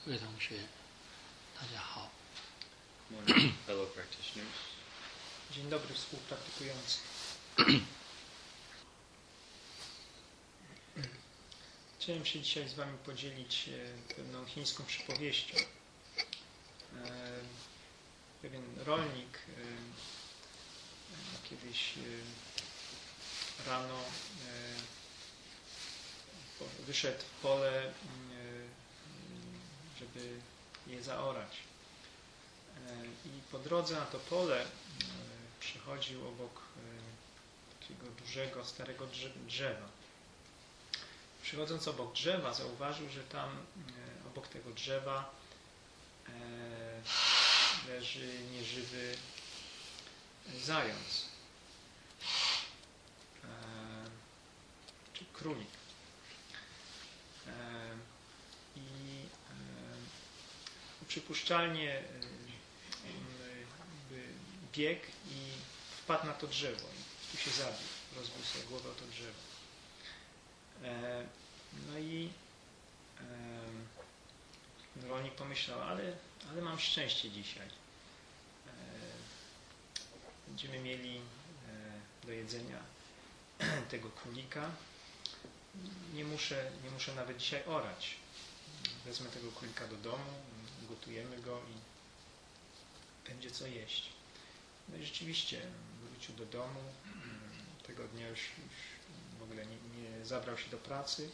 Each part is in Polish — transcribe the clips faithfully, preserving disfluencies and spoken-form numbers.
各位同学，大家好。 Morning, fellow practitioners. Dzień dobry, współpraktykujący. Chciałem się dzisiaj z Wami podzielić pewną chińską przypowieścią. Pewien rolnik kiedyś rano wyszedł w pole, żeby je zaorać. I po drodze na to pole przechodził obok takiego dużego, starego drzewa. Przychodząc obok drzewa, zauważył, że tam obok tego drzewa leży nieżywy zając, czy królik. I przypuszczalnie biegł i wpadł na to drzewo i tu się zabił, rozbił sobie głowę o to drzewo. No i rolnik pomyślał, ale, ale mam szczęście dzisiaj. Będziemy mieli do jedzenia tego królika. Nie muszę, nie muszę nawet dzisiaj orać. Wezmę tego królika do domu, gotujemy go i będzie co jeść. No i rzeczywiście wrócił do domu. Tego dnia już, już w ogóle nie, nie zabrał się do pracy.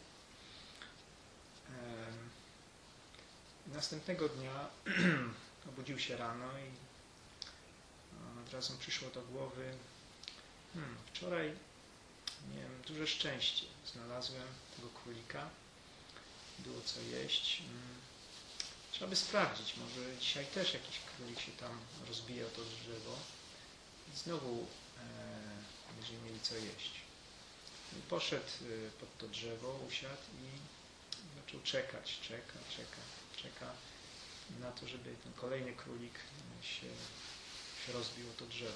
Następnego dnia obudził się rano i od razu przyszło do głowy, hmm, wczoraj miałem duże szczęście. Znalazłem tego królika, było co jeść. Trzeba by sprawdzić, może dzisiaj też jakiś królik się tam rozbije o to drzewo i znowu e, będziemy mieli co jeść. I poszedł pod to drzewo, usiadł i zaczął czekać, czeka, czeka, czeka na to, żeby ten kolejny królik się, się rozbił o to drzewo.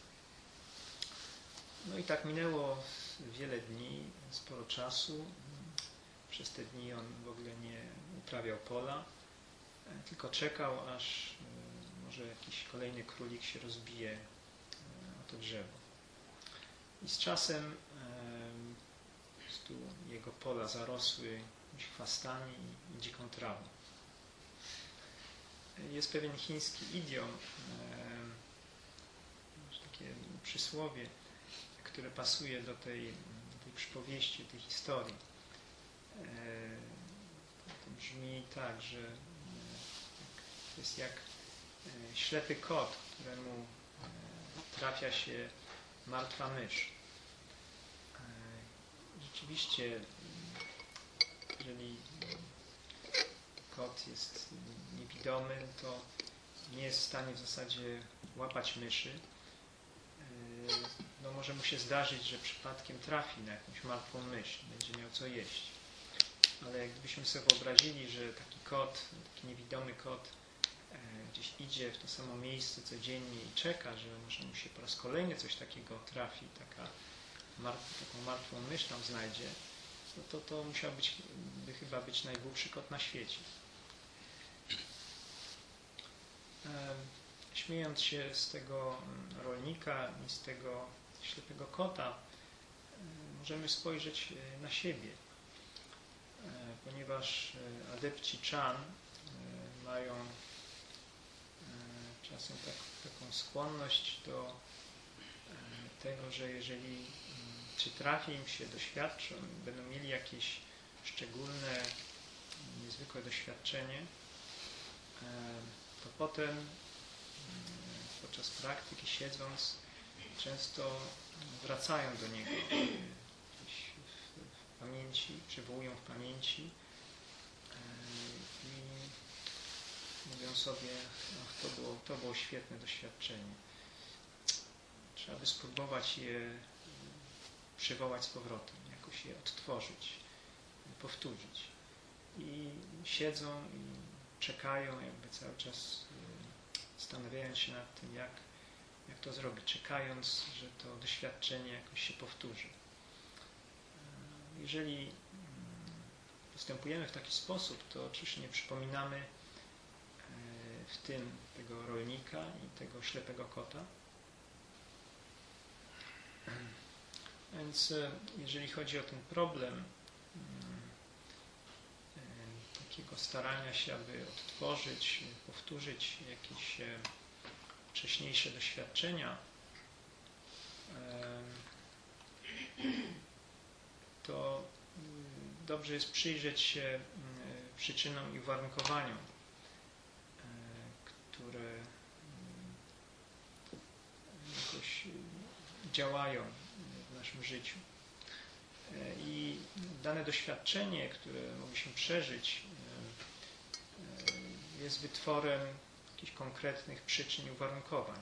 No i tak minęło wiele dni, sporo czasu. Przez te dni on w ogóle nie uprawiał pola, tylko czekał, aż może jakiś kolejny królik się rozbije o to drzewo. I z czasem po prostu jego pola zarosły chwastami i dziką trawą. Jest pewien chiński idiom, takie przysłowie, które pasuje do tej, do tej przypowieści, tej historii. To brzmi tak, że to jest jak ślepy kot, któremu trafia się martwa mysz. Rzeczywiście, jeżeli kot jest niewidomy, to nie jest w stanie w zasadzie łapać myszy. No może mu się zdarzyć, że przypadkiem trafi na jakąś martwą mysz, będzie miał co jeść. Ale gdybyśmy sobie wyobrazili, że taki kot, taki niewidomy kot gdzieś idzie w to samo miejsce codziennie i czeka, że może mu się po raz kolejny coś takiego trafi, taka martw, taką martwą mysz tam znajdzie, no to to musiał być, by chyba być najgłupszy kot na świecie. Śmiejąc się z tego rolnika i z tego ślepego kota, możemy spojrzeć na siebie, ponieważ adepci Chan mają czasem tak, taką skłonność do tego, że jeżeli czy trafi im się, doświadczą, będą mieli jakieś szczególne, niezwykłe doświadczenie, to potem podczas praktyki siedząc często wracają do niego gdzieś w pamięci, przywołują w pamięci i mówią sobie, ach, to było, to było świetne doświadczenie. Trzeba by spróbować je przywołać z powrotem, jakoś je odtworzyć, powtórzyć. I siedzą i czekają, jakby cały czas zastanawiając się nad tym, jak, jak to zrobić, czekając, że to doświadczenie jakoś się powtórzy. Jeżeli postępujemy w taki sposób, to oczywiście nie przypominamy w tym tego rolnika i tego ślepego kota. Więc jeżeli chodzi o ten problem takiego starania się, aby odtworzyć, powtórzyć jakieś wcześniejsze doświadczenia, to dobrze jest przyjrzeć się przyczynom i uwarunkowaniom, które jakoś działają w naszym życiu. I dane doświadczenie, które mogliśmy przeżyć, jest wytworem jakichś konkretnych przyczyn i uwarunkowań.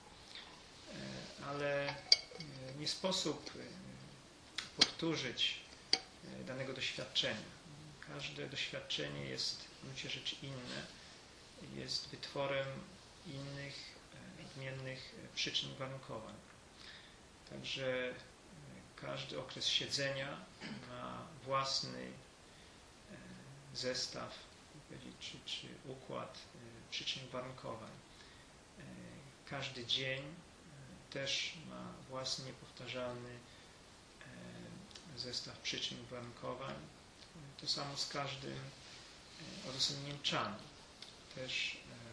Ale nie sposób powtórzyć danego doświadczenia. Każde doświadczenie jest w gruncie rzeczy inne, jest wytworem innych, odmiennych przyczyn i uwarunkowań. Także każdy okres siedzenia ma własny zestaw, czy, czy układ przyczyn i uwarunkowań. Każdy dzień też ma własny, niepowtarzalny zestaw przyczyn i uwarunkowań. To samo z każdym odosobnieniem czanu. Też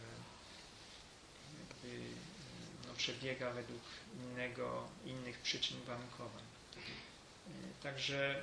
jakby no, przebiega według innego, innych przyczyn i uwarunkowań. Także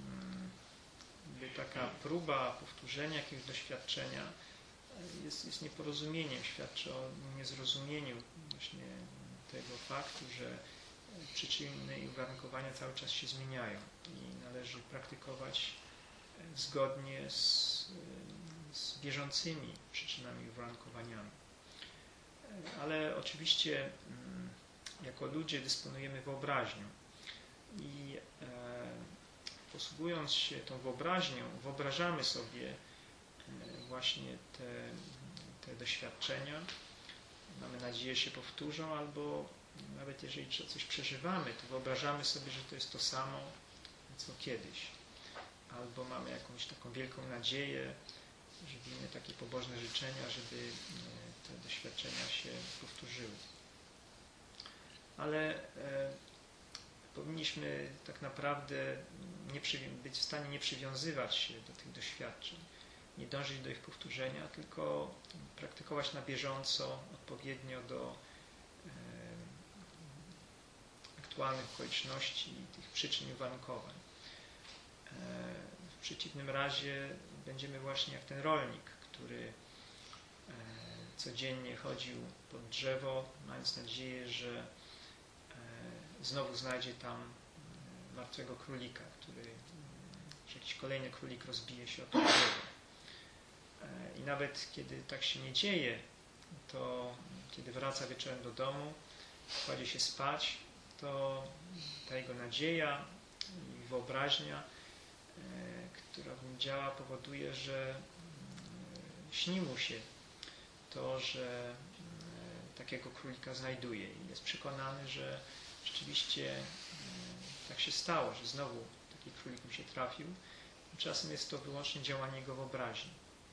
taka próba powtórzenia jakiegoś doświadczenia jest, jest nieporozumieniem, świadczy o niezrozumieniu właśnie tego faktu, że przyczyny i uwarunkowania cały czas się zmieniają i należy praktykować zgodnie z, z bieżącymi przyczynami i uwarunkowaniami. Ale oczywiście jako ludzie dysponujemy wyobraźnią i e, posługując się tą wyobraźnią, wyobrażamy sobie właśnie te, te doświadczenia. Mamy nadzieję, że się powtórzą, albo nawet jeżeli coś przeżywamy, to wyobrażamy sobie, że to jest to samo, co kiedyś. Albo mamy jakąś taką wielką nadzieję, żywimy takie pobożne życzenia, żeby te doświadczenia się powtórzyły. Ale e, powinniśmy tak naprawdę nie być w stanie nie przywiązywać się do tych doświadczeń, nie dążyć do ich powtórzenia, tylko praktykować na bieżąco, odpowiednio do e, aktualnych okoliczności, tych przyczyn i uwarunkowań. E, w przeciwnym razie będziemy właśnie jak ten rolnik, który e, codziennie chodził pod drzewo, mając nadzieję, że znowu znajdzie tam martwego królika, który, że jakiś kolejny królik rozbije się o to drzewo. I nawet kiedy tak się nie dzieje, to kiedy wraca wieczorem do domu, kładzie się spać, to ta jego nadzieja i wyobraźnia, która w nim działa, powoduje, że śni mu się to, że takiego królika znajduje i jest przekonany, że rzeczywiście tak się stało, że znowu taki królik mu się trafił. Tymczasem jest to wyłącznie działanie jego wyobraźni.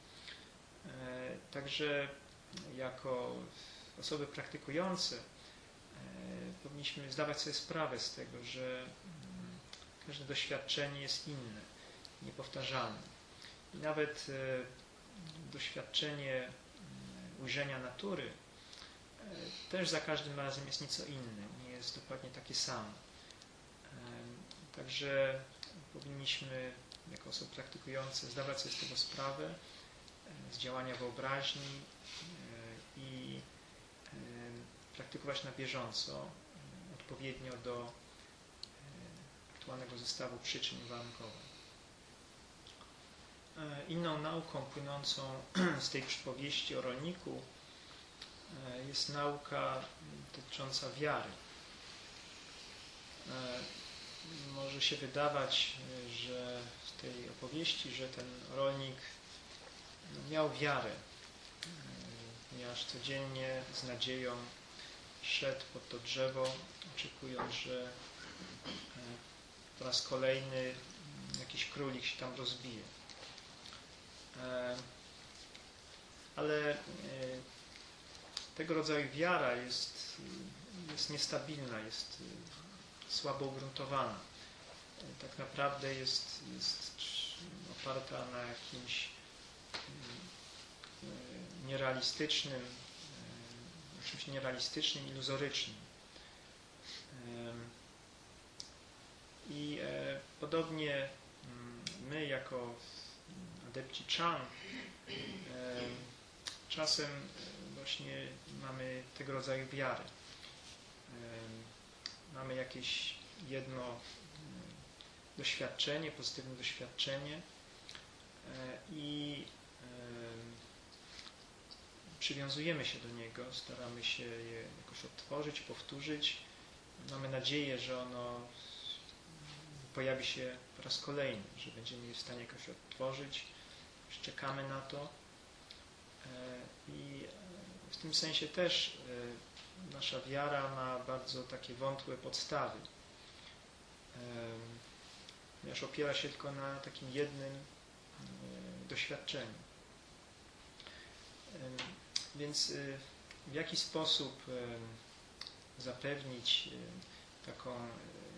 Także jako osoby praktykujące powinniśmy zdawać sobie sprawę z tego, że każde doświadczenie jest inne, niepowtarzalne. I nawet doświadczenie ujrzenia natury też za każdym razem jest nieco inne, nie jest dokładnie takie samo. Także powinniśmy jako osoby praktykujące zdawać sobie z tego sprawę, z działania wyobraźni i praktykować na bieżąco, odpowiednio do aktualnego zestawu przyczyn i uwarunkowań. Inną nauką płynącą z tej przypowieści o rolniku jest nauka dotycząca wiary. Może się wydawać, że w tej opowieści, że ten rolnik miał wiarę, ponieważ codziennie z nadzieją szedł pod to drzewo, oczekując, że po raz kolejny jakiś królik się tam rozbije. Ale tego rodzaju wiara jest, jest niestabilna, jest słabo ugruntowana. Tak naprawdę jest, jest oparta na jakimś nierealistycznym, czymś nierealistycznym, iluzorycznym. I podobnie my jako adepci Chan czasem właśnie mamy tego rodzaju wiary. Mamy jakieś jedno doświadczenie, pozytywne doświadczenie i przywiązujemy się do niego, staramy się je jakoś odtworzyć, powtórzyć. Mamy nadzieję, że ono pojawi się po raz kolejny, że będziemy je w stanie jakoś odtworzyć. Czekamy na to. I w tym sensie też nasza wiara ma bardzo takie wątłe podstawy, ponieważ opiera się tylko na takim jednym doświadczeniu. Więc w jaki sposób zapewnić taką,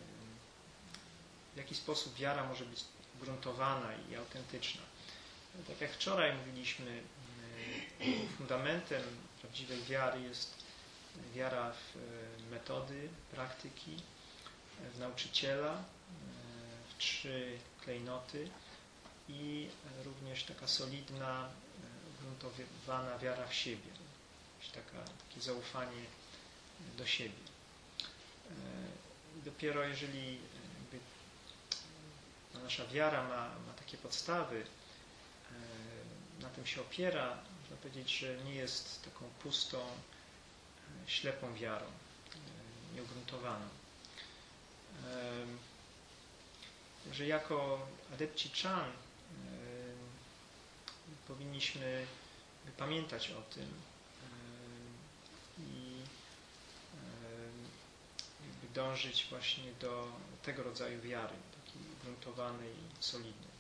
w jaki sposób wiara może być ugruntowana i autentyczna? Tak jak wczoraj mówiliśmy, fundamentem prawdziwej wiary jest wiara w metody, praktyki, w nauczyciela, w trzy klejnoty i również taka solidna, ugruntowana wiara w siebie, taka, takie zaufanie do siebie. I dopiero jeżeli jakby nasza wiara ma, ma takie podstawy, na tym się opiera, można powiedzieć, że nie jest taką pustą, ślepą wiarą, nieugruntowaną. Także jako adepci Chan powinniśmy pamiętać o tym i jakby dążyć właśnie do tego rodzaju wiary, takiej ugruntowanej i solidnej.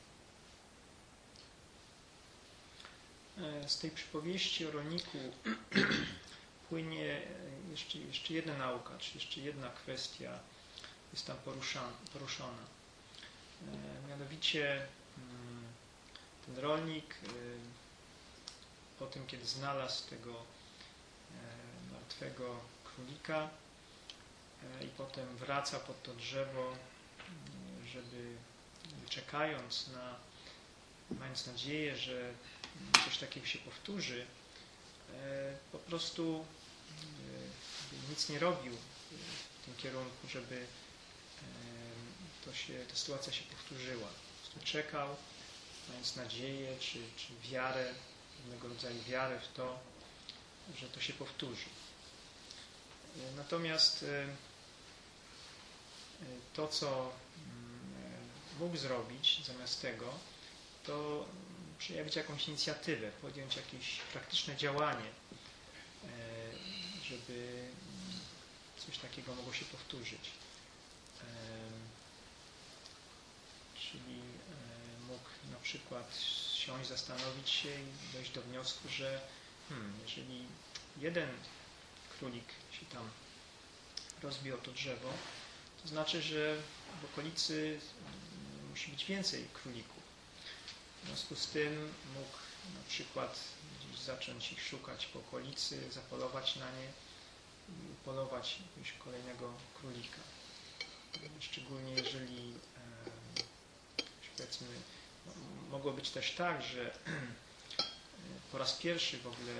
Z tej przypowieści o rolniku płynie jeszcze, jeszcze jedna nauka, czy jeszcze jedna kwestia jest tam poruszana. poruszona. Mianowicie ten rolnik po tym, kiedy znalazł tego martwego królika i potem wraca pod to drzewo, żeby czekając na, mając nadzieję, że coś takiego się powtórzy, po prostu nic nie robił w tym kierunku, żeby to się, ta sytuacja się powtórzyła. Po prostu czekał, mając nadzieję, czy, czy wiarę, pewnego rodzaju wiarę w to, że to się powtórzy. Natomiast to, co mógł zrobić zamiast tego, to przejawić jakąś inicjatywę, podjąć jakieś praktyczne działanie, żeby coś takiego mogło się powtórzyć. Czyli mógł na przykład siąść, zastanowić się i dojść do wniosku, że hmm, jeżeli jeden królik się tam rozbił o to drzewo, to znaczy, że w okolicy musi być więcej królików. W związku z tym mógł na przykład gdzieś zacząć ich szukać po okolicy, zapolować na nie i upolować jakiegoś kolejnego królika. Szczególnie jeżeli powiedzmy, mogło być też tak, że po raz pierwszy w ogóle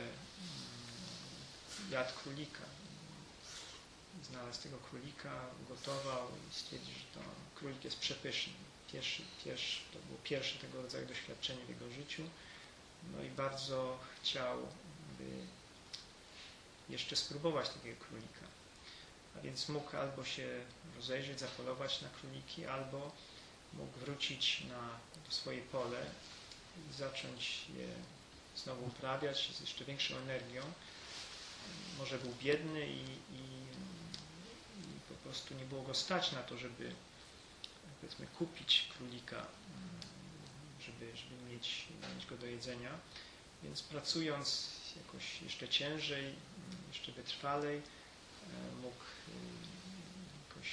jadł królika. Znalazł tego królika, ugotował i stwierdził, że to królik jest przepyszny. Pierwszy, pierwszy, to było pierwsze tego rodzaju doświadczenie w jego życiu. No i bardzo chciał by jeszcze spróbować takiego królika. A więc mógł albo się rozejrzeć, zapolować na króliki, albo mógł wrócić na to swoje pole i zacząć je znowu uprawiać z jeszcze większą energią. Może był biedny i, i, i po prostu nie było go stać na to, żeby powiedzmy kupić królika, żeby, żeby mieć, mieć go do jedzenia. Więc pracując jakoś jeszcze ciężej, jeszcze wytrwalej, mógł jakoś,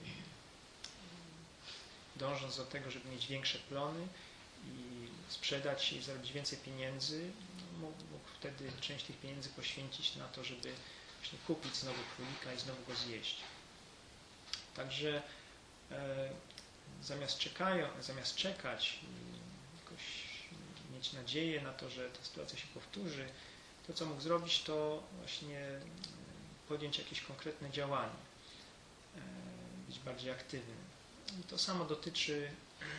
dążąc do tego, żeby mieć większe plony i sprzedać się i zarobić więcej pieniędzy, mógł, mógł wtedy część tych pieniędzy poświęcić na to, żeby właśnie kupić znowu królika i znowu go zjeść. Także e, zamiast, czekają, zamiast czekać i jakoś mieć nadzieję na to, że ta sytuacja się powtórzy, to co mógł zrobić, to właśnie podjąć jakieś konkretne działanie, e, być bardziej aktywnym. I to samo dotyczy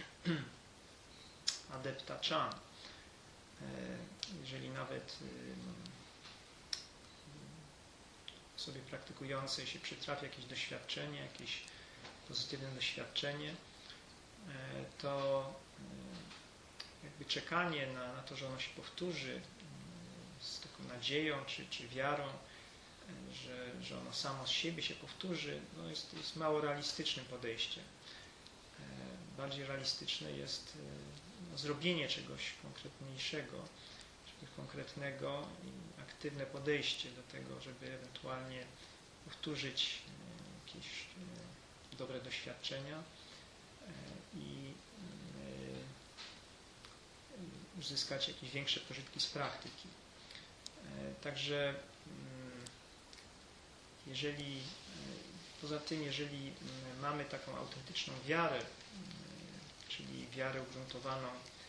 adepta Chan. Jeżeli nawet sobie praktykującej się przytrafi jakieś doświadczenie, jakieś pozytywne doświadczenie, to jakby czekanie na, na to, że ono się powtórzy z taką nadzieją czy, czy wiarą, że, że ono samo z siebie się powtórzy, no jest, jest mało realistycznym podejściem. Bardziej realistyczne jest no, zrobienie czegoś konkretniejszego, czegoś konkretnego i aktywne podejście do tego, żeby ewentualnie powtórzyć jakieś dobre doświadczenia i uzyskać jakieś większe pożytki z praktyki. Także jeżeli, poza tym, jeżeli mamy taką autentyczną wiarę, czyli wiarę ugruntowaną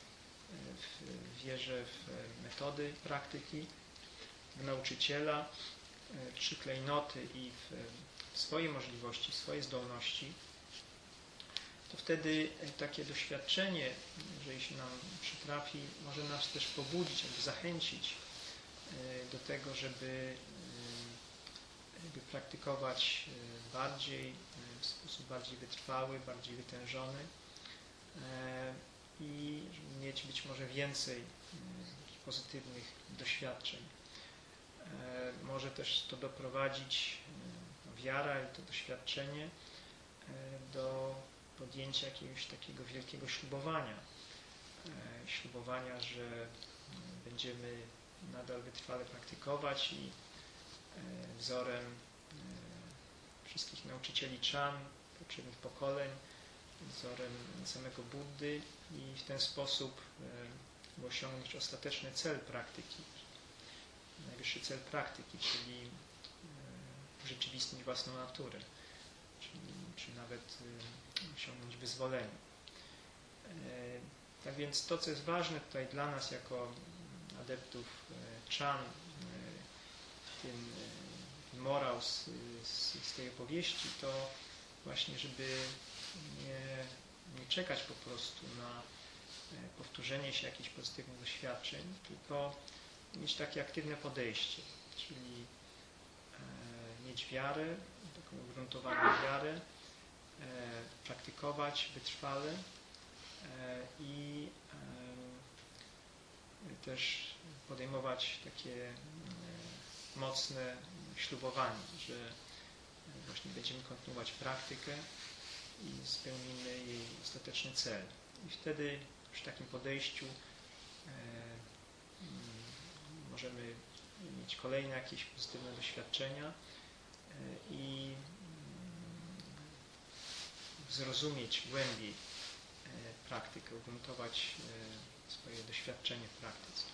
w wierze w metody praktyki, w nauczyciela, w trzy klejnoty i w swoje możliwości, swoje zdolności, to wtedy takie doświadczenie, jeżeli się nam przytrafi, może nas też pobudzić, jakby zachęcić do tego, żeby, żeby praktykować bardziej, w sposób bardziej wytrwały, bardziej wytężony i mieć być może więcej pozytywnych doświadczeń. Może też to doprowadzić, wiara i to doświadczenie, do podjęcia jakiegoś takiego wielkiego ślubowania. Ślubowania, że będziemy nadal wytrwale praktykować i wzorem wszystkich nauczycieli Chan, poprzednich pokoleń, wzorem samego Buddy i w ten sposób osiągnąć ostateczny cel praktyki, najwyższy cel praktyki, czyli urzeczywistnić własną naturę, czyli, czy nawet osiągnąć wyzwolenie. Tak więc to, co jest ważne tutaj dla nas jako adeptów Chan, w tym morał z, z, z tej opowieści, to właśnie, żeby nie, nie czekać po prostu na powtórzenie się jakichś pozytywnych doświadczeń, tylko mieć takie aktywne podejście, czyli e, mieć wiarę, taką ugruntowaną wiarę, e, praktykować wytrwale e, i e, też podejmować takie e, mocne ślubowanie, że właśnie będziemy kontynuować praktykę i spełnimy jej ostateczny cel. I wtedy przy takim podejściu e, możemy mieć kolejne jakieś pozytywne doświadczenia e, i zrozumieć głębiej e, praktykę, ugruntować e, swoje doświadczenie w praktyce.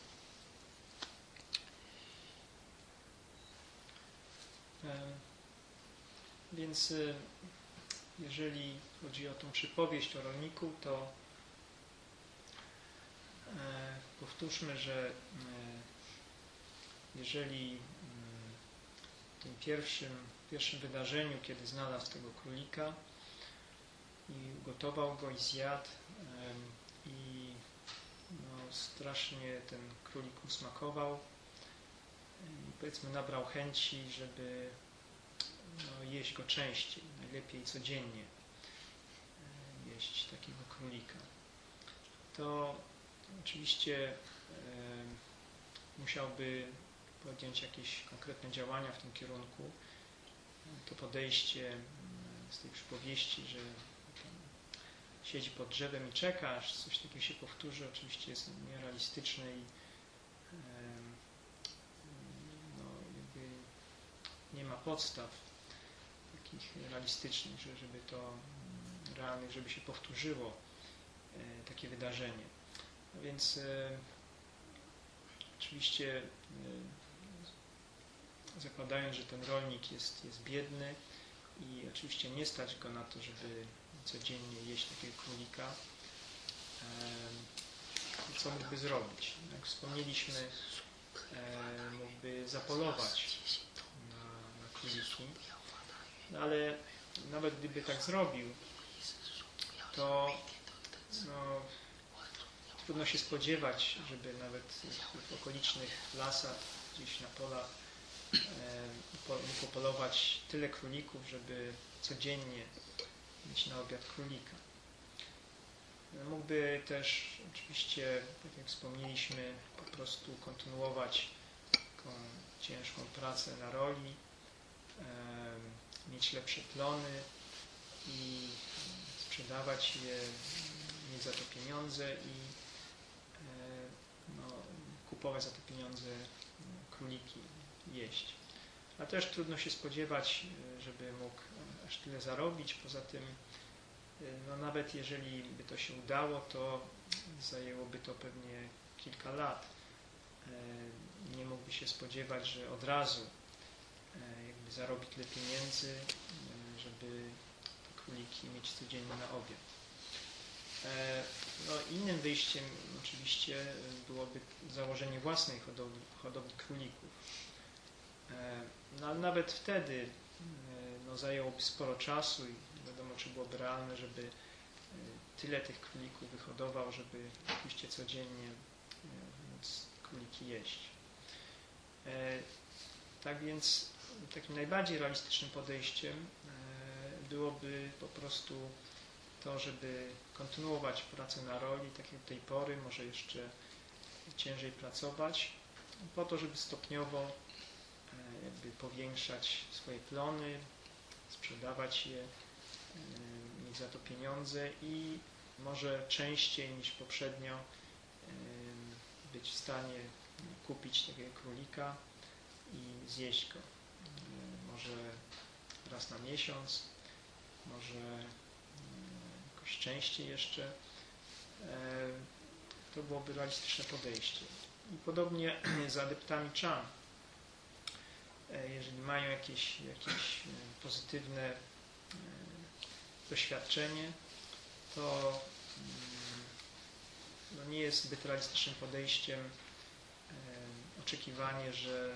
E, więc e, jeżeli chodzi o tą przypowieść o rolniku, to e, powtórzmy, że e, jeżeli w tym pierwszym, pierwszym wydarzeniu, kiedy znalazł tego królika i ugotował go i zjadł e, i no, strasznie ten królik mu smakował i powiedzmy nabrał chęci, żeby no, jeść go częściej, najlepiej codziennie jeść takiego królika. To oczywiście e, musiałby podjąć jakieś konkretne działania w tym kierunku. To podejście z tej przypowieści, że tam siedzi pod drzewem i czeka, aż coś takiego się powtórzy, oczywiście jest nierealistyczne i e, no, jakby podstaw takich realistycznych, że żeby to mm, realnych, żeby się powtórzyło e, takie wydarzenie. A więc e, oczywiście e, zakładając, że ten rolnik jest, jest biedny i oczywiście nie stać go na to, żeby codziennie jeść takiego królika, e, co mógłby zrobić? Jak wspomnieliśmy, e, mógłby zapolować na, na króliki, no ale nawet gdyby tak zrobił, to no, trudno się spodziewać, żeby nawet w okolicznych lasach, gdzieś na polach e, mógł popolować tyle królików, żeby codziennie mieć na obiad królika. Mógłby też oczywiście, tak jak wspomnieliśmy, po prostu kontynuować taką ciężką pracę na roli, e, mieć lepsze plony i sprzedawać je, mieć za to pieniądze i e, no, kupować za te pieniądze króliki, jeść. A też trudno się spodziewać, żeby mógł aż tyle zarobić. Poza tym, no nawet jeżeli by to się udało, to zajęłoby to pewnie kilka lat. Nie mógłby się spodziewać, że od razu jakby zarobi tyle pieniędzy, żeby te króliki mieć codziennie na obiad. No, innym wyjściem oczywiście byłoby założenie własnej hodowli, hodowli królików. No, ale nawet wtedy no, zajęłoby sporo czasu i nie wiadomo, czy byłoby realne, żeby tyle tych królików wyhodował, żeby oczywiście codziennie móc króliki jeść. Tak więc takim najbardziej realistycznym podejściem byłoby po prostu to, żeby kontynuować pracę na roli, tak jak do tej pory, może jeszcze ciężej pracować, po to, żeby stopniowo jakby powiększać swoje plony, sprzedawać je, mieć za to pieniądze i może częściej niż poprzednio być w stanie kupić takiego królika i zjeść go. Może raz na miesiąc, może jakoś częściej jeszcze. To byłoby realistyczne podejście. I podobnie z adeptami Chan. Jeżeli mają jakieś, jakieś pozytywne doświadczenie, to no nie jest zbyt realistycznym podejściem oczekiwanie, że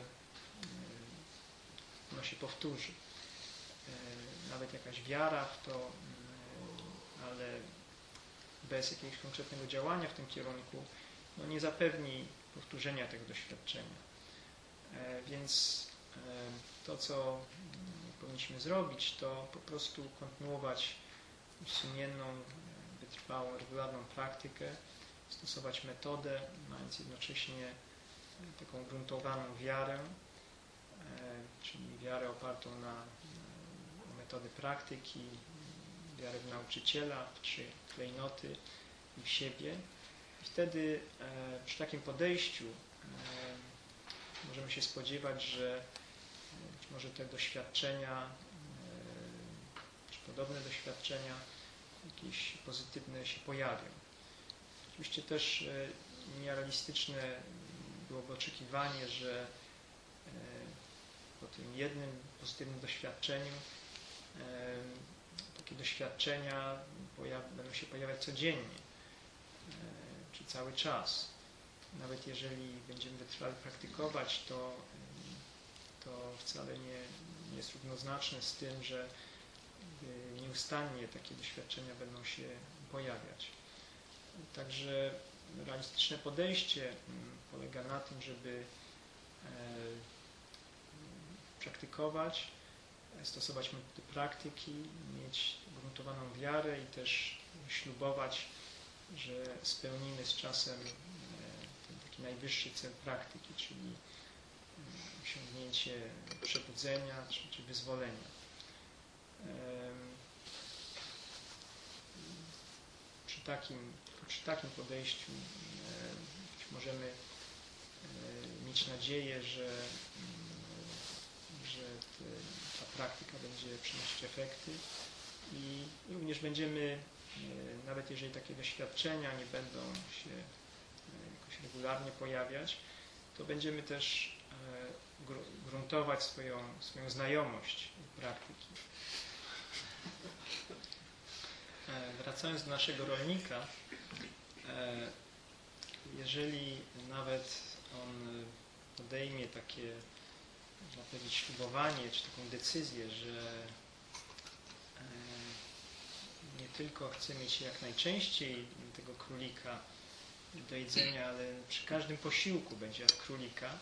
ono się powtórzy. Nawet jakaś wiara w to, ale bez jakiegoś konkretnego działania w tym kierunku, no nie zapewni powtórzenia tego doświadczenia. Więc to, co powinniśmy zrobić, to po prostu kontynuować sumienną, wytrwałą, regularną praktykę, stosować metodę, mając jednocześnie taką ugruntowaną wiarę, czyli wiarę opartą na metody praktyki, wiarę w nauczyciela, w trzy klejnoty i w siebie. I wtedy przy takim podejściu możemy się spodziewać, że być może te doświadczenia, czy podobne doświadczenia, jakieś pozytywne się pojawią. Oczywiście też nierealistyczne byłoby oczekiwanie, że po tym jednym pozytywnym doświadczeniu takie doświadczenia będą się pojawiać codziennie, czy cały czas. Nawet jeżeli będziemy wytrwale praktykować, to, to wcale nie, nie jest równoznaczne z tym, że nieustannie takie doświadczenia będą się pojawiać. Także realistyczne podejście polega na tym, żeby praktykować, stosować metody praktyki, mieć ugruntowaną wiarę i też ślubować, że spełnimy z czasem ten taki najwyższy cel praktyki, czyli osiągnięcie przebudzenia czy, czy wyzwolenia. Przy takim, przy takim podejściu możemy mieć nadzieję, że, że te praktyka będzie przynosić efekty i również będziemy, nawet jeżeli takie doświadczenia nie będą się jakoś regularnie pojawiać, to będziemy też gruntować swoją, swoją znajomość praktyki. Wracając do naszego rolnika, jeżeli nawet on podejmie takie, można powiedzieć, ślubowanie, czy taką decyzję, że nie tylko chce mieć jak najczęściej tego królika do jedzenia, ale przy każdym posiłku będzie jadł królika,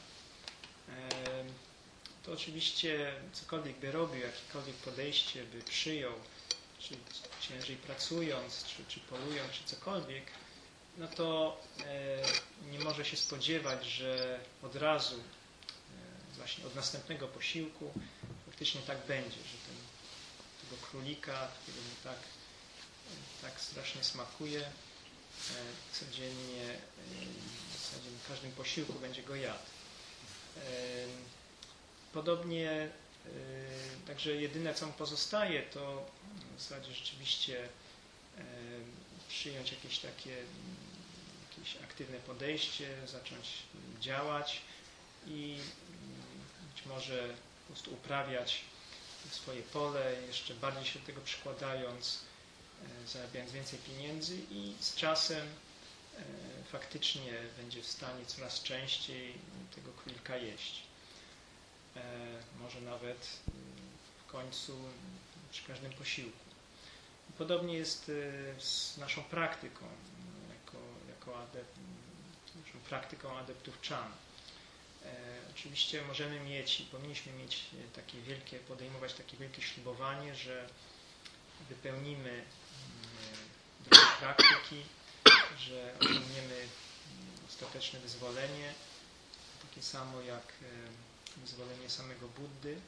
to oczywiście cokolwiek by robił, jakiekolwiek podejście by przyjął, czy ciężej pracując, czy, czy polując, czy cokolwiek, no to nie może się spodziewać, że od razu, właśnie od następnego posiłku faktycznie tak będzie, że ten, tego królika, który mu tak, tak strasznie smakuje, codziennie, w zasadzie na każdym posiłku będzie go jadł. Podobnie, także jedyne co mu pozostaje, to w zasadzie rzeczywiście przyjąć jakieś takie jakieś aktywne podejście, zacząć działać i być może po prostu uprawiać swoje pole, jeszcze bardziej się do tego przykładając, zarabiając więcej pieniędzy i z czasem faktycznie będzie w stanie coraz częściej tego królika jeść. Może nawet w końcu przy każdym posiłku. Podobnie jest z naszą praktyką, jako, jako adept, naszą praktyką adeptów Chan. Oczywiście możemy mieć i powinniśmy mieć takie wielkie, podejmować takie wielkie ślubowanie, że wypełnimy drogę praktyki, że osiągniemy ostateczne wyzwolenie, takie samo jak wyzwolenie samego Buddy.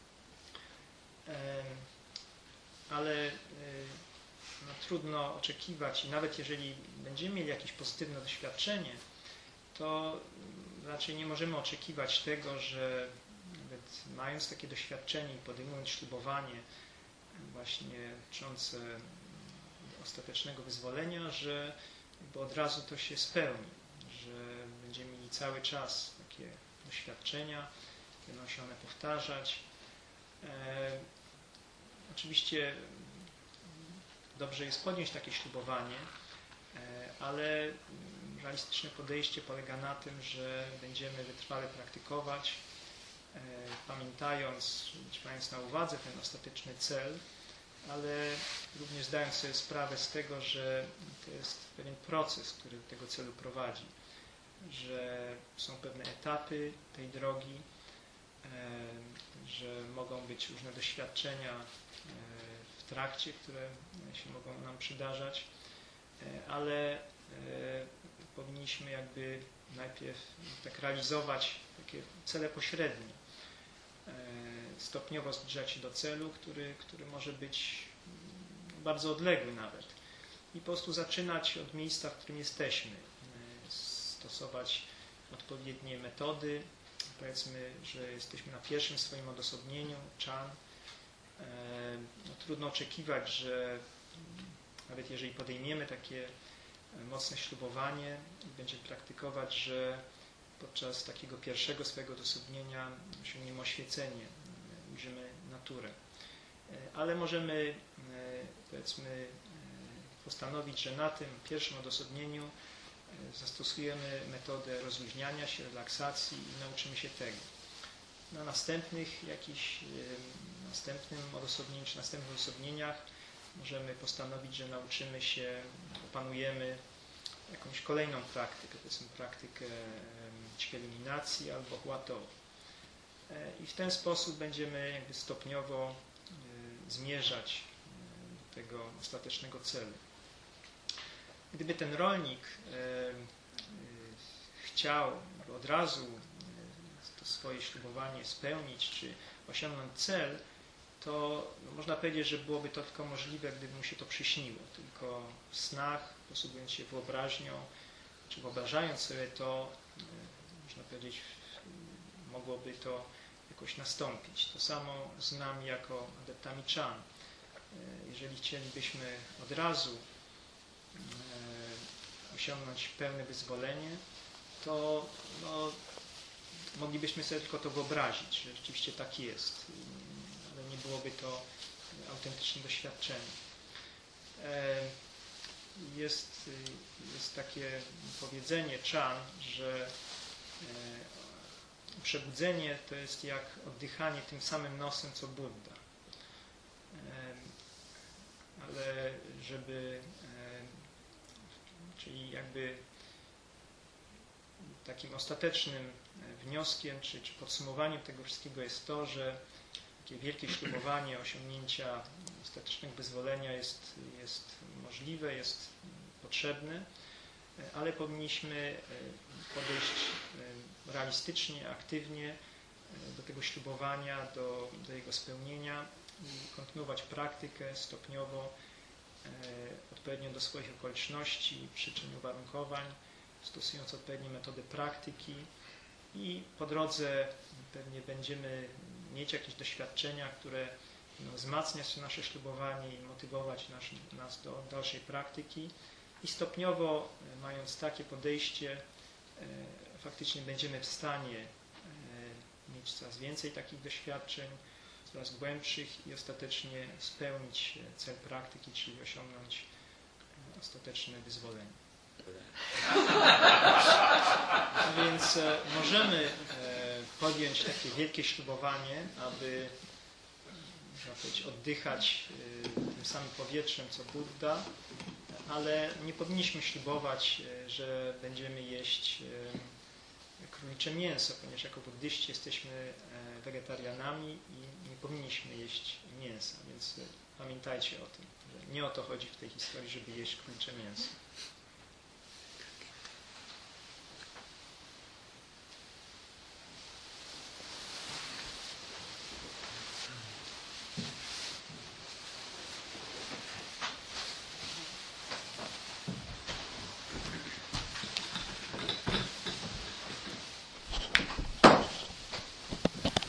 Ale no, trudno oczekiwać i nawet jeżeli będziemy mieli jakieś pozytywne doświadczenie, to raczej nie możemy oczekiwać tego, że nawet mając takie doświadczenie i podejmując ślubowanie właśnie dotyczące ostatecznego wyzwolenia, że jakby od razu to się spełni, że będziemy mieli cały czas takie doświadczenia, będą się one powtarzać. E, oczywiście dobrze jest podjąć takie ślubowanie, e, ale realistyczne podejście polega na tym, że będziemy wytrwale praktykować, e, pamiętając, mając na uwadze ten ostateczny cel, ale również zdając sobie sprawę z tego, że to jest pewien proces, który do tego celu prowadzi, że są pewne etapy tej drogi, że mogą być różne doświadczenia w trakcie, które się mogą nam przydarzać, ale powinniśmy jakby najpierw tak realizować takie cele pośrednie, stopniowo zbliżać się do celu, który, który może być bardzo odległy nawet i po prostu zaczynać od miejsca, w którym jesteśmy, stosować odpowiednie metody. Powiedzmy, że jesteśmy na pierwszym swoim odosobnieniu, Chan. No, trudno oczekiwać, że nawet jeżeli podejmiemy takie mocne ślubowanie i będziemy praktykować, że podczas takiego pierwszego swojego odosobnienia osiągniemy oświecenie, ujrzymy naturę. Ale możemy, powiedzmy, postanowić, że na tym pierwszym odosobnieniu zastosujemy metodę rozluźniania się, relaksacji i nauczymy się tego. Na następnych jakichś następnym odosobnieniu, czy następnych odosobnieniach możemy postanowić, że nauczymy się, opanujemy jakąś kolejną praktykę, powiedzmy praktykę ćwieliminacji albo huatou. I w ten sposób będziemy jakby stopniowo zmierzać do tego ostatecznego celu. Gdyby ten rolnik chciał od razu to swoje ślubowanie spełnić, czy osiągnąć cel, to można powiedzieć, że byłoby to tylko możliwe, gdyby mu się to przyśniło. Tylko w snach, posługując się wyobraźnią, czy wyobrażając sobie to, można powiedzieć, mogłoby to jakoś nastąpić. To samo z nami jako adeptami Chan. Jeżeli chcielibyśmy od razu osiągnąć pełne wyzwolenie, to no, moglibyśmy sobie tylko to wyobrazić, że rzeczywiście tak jest, ale nie byłoby to autentyczne doświadczenie. Jest, jest takie powiedzenie Chan, że przebudzenie to jest jak oddychanie tym samym nosem co Buddha. Ale żeby, czyli jakby takim ostatecznym wnioskiem czy, czy podsumowaniem tego wszystkiego jest to, że takie wielkie ślubowanie osiągnięcia ostatecznego wyzwolenia jest, jest możliwe, jest potrzebne, ale powinniśmy podejść realistycznie, aktywnie do tego ślubowania, do, do jego spełnienia i kontynuować praktykę stopniowo, odpowiednio do swoich okoliczności, przyczyn, uwarunkowań, stosując odpowiednie metody praktyki i po drodze pewnie będziemy mieć jakieś doświadczenia, które no, wzmacniać nasze ślubowanie i motywować nas, nas do dalszej praktyki i stopniowo, mając takie podejście, faktycznie będziemy w stanie mieć coraz więcej takich doświadczeń, coraz głębszych i ostatecznie spełnić cel praktyki, czyli osiągnąć ostateczne wyzwolenie. A więc możemy podjąć takie wielkie ślubowanie, aby, można powiedzieć, oddychać tym samym powietrzem co Buddha, ale nie powinniśmy ślubować, że będziemy jeść królicze mięso, ponieważ jako buddyści jesteśmy wegetarianami i nie powinniśmy jeść mięsa, więc pamiętajcie o tym, że nie o to chodzi w tej historii, żeby jeść królicze mięso.